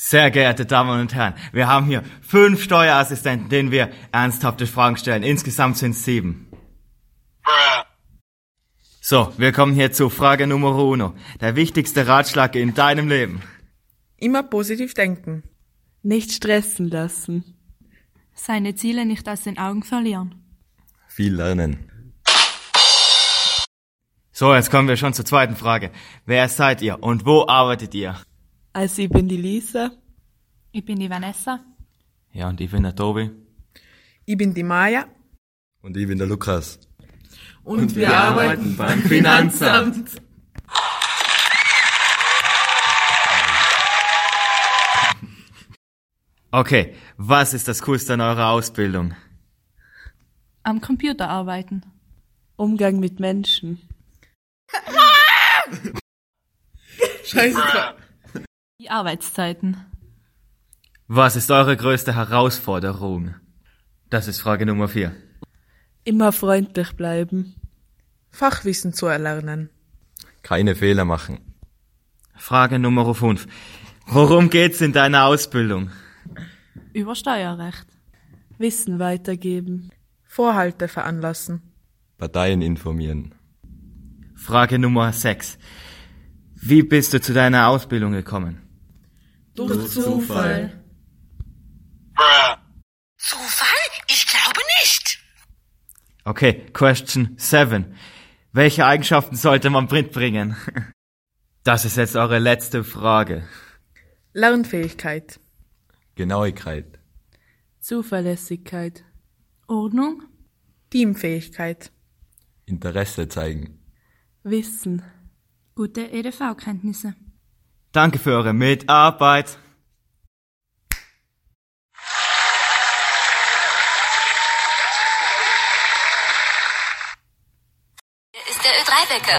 Sehr geehrte Damen und Herren, wir haben hier 5 Steuerassistenten, denen wir ernsthafte Fragen stellen. Insgesamt sind es 7. So, wir kommen hier zu Frage Nummer 1. Der wichtigste Ratschlag in deinem Leben. Immer positiv denken. Nicht stressen lassen. Seine Ziele nicht aus den Augen verlieren. Viel lernen. So, jetzt kommen wir schon zur zweiten Frage. Wer seid ihr und wo arbeitet ihr? Also ich bin die Lisa. Ich bin die Vanessa. Ja, und ich bin der Tobi. Ich bin die Maya. Und ich bin der Lukas. Und wir arbeiten beim Finanzamt. Okay, was ist das Coolste an eurer Ausbildung? Am Computer arbeiten. Umgang mit Menschen. Scheiße. Die Arbeitszeiten. Was ist eure größte Herausforderung? Das ist Frage Nummer 4. Immer freundlich bleiben. Fachwissen zu erlernen. Keine Fehler machen. Frage Nummer 5. Worum geht's in deiner Ausbildung? Über Steuerrecht. Wissen weitergeben. Vorhalte veranlassen. Parteien informieren. Frage Nummer 6. Wie bist du zu deiner Ausbildung gekommen? Durch Zufall. Zufall? Ich glaube nicht. Okay, Question 7. Welche Eigenschaften sollte man mitbringen? Das ist jetzt eure letzte Frage. Lernfähigkeit. Genauigkeit. Zuverlässigkeit. Ordnung. Teamfähigkeit. Interesse zeigen. Wissen. Gute EDV-Kenntnisse. Danke für eure Mitarbeit. Hier ist der Ö3-Wecker.